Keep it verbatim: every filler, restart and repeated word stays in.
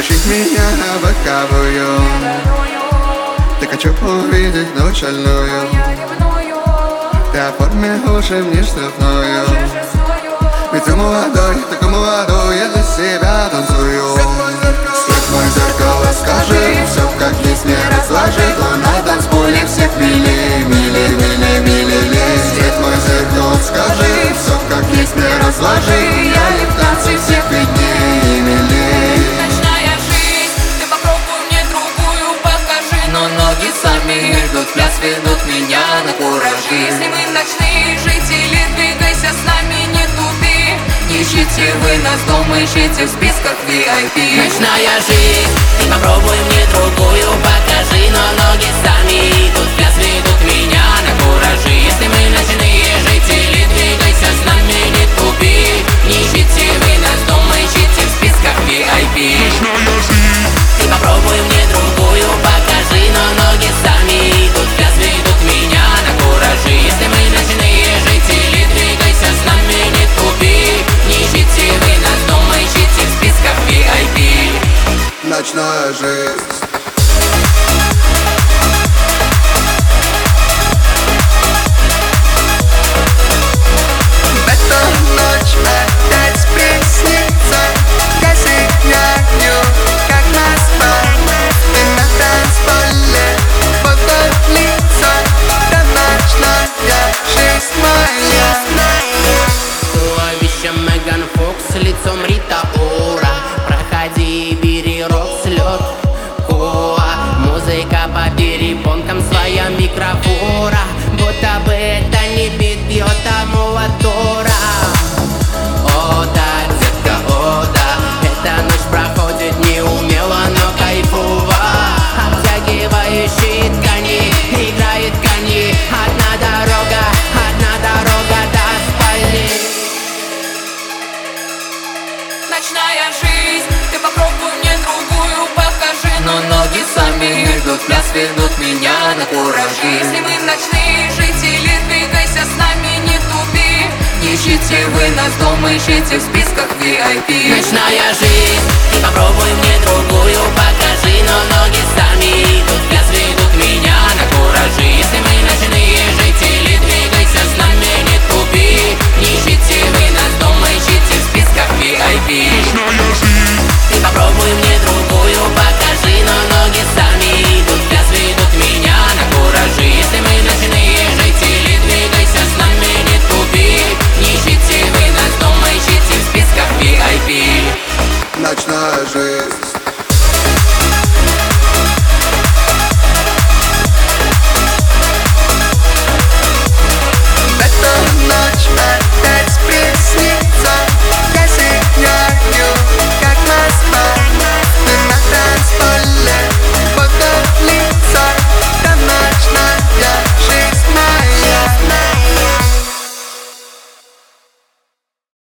Потащить меня на боковую. Так хочу увидеть ночь шальную. Ты оформи уши мне штрафную. Ведь ты молодой, такой молодой, я для себя танцую. Свет мой зеркало, скажи, все как есть не разложи. То на танцполе всех мили, мили, мили, мили, мили. Свет мой зеркало, скажи, все как есть не разложи. Я не в танце всех видней, мили. Ночная жизнь, ты попробуй мне другую покажи. Но ноги сами идут, пляс ведут меня на куражи. Если мы ночные жители, двигайся с нами, не тупи. Не ищите вы нас дома, ищите в списках ви ай пи. Ночная жизнь, ты попробуй мне другую покажи. Но ноги сами идут, пляс ведут меня на куражи. Если мы ночные жители, двигайся с нами, не тупи. Не ищите вы нас дома, ищите в списках ви ай пи. Ночная жизнь, ты попробуй мне другую покажи. Но ноги сами идут, пляс ведут меня на куражи. Если мы ночные жители, двигайся с нами, не тупи. Не ищите вы нас дома, ищите в списках ви ай пи. ночная жизнь. Меган Фокс, лицом Рита Ора. Проходи, бери рок, слет, коа. Музыка по перепонкам, своя микрофора. Будто бы это не бит, бьет а мотора. О да, детка, о да. Эта ночь проходит неумело, но кайфово. Обтягивающие ткани, играет коньи. Одна дорога, одна дорога до спальни. Ночная жизнь, ты попробуй мне другую покажи. Но ноги сами идут, пляс ведут меня на куражи. Если мы ночные жители, двигайся с нами, не тупи. Не ищите вы нас дома, ищите в списках ви ай пи. Ночная жизнь, ты попробуй мне